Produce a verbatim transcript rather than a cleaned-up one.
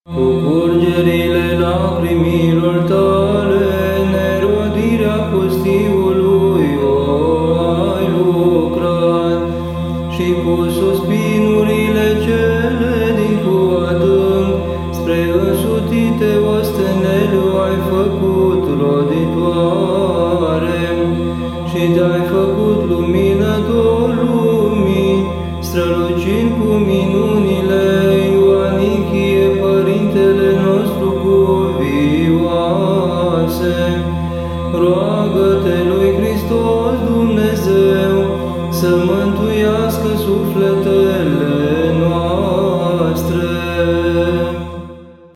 Cu curgerile lacrimilor tale, nerodirea pustiului o ai lucrat, și cu suspinurile cele din cu adânc, spre însutite ostenele ai făcut roditoare, și te-ai făcut luminător lumii, strălucind cu minunile Ioanichie, Părintele nostru cuvioase. Roagă-te lui Hristos Dumnezeu să mântuiască sufletele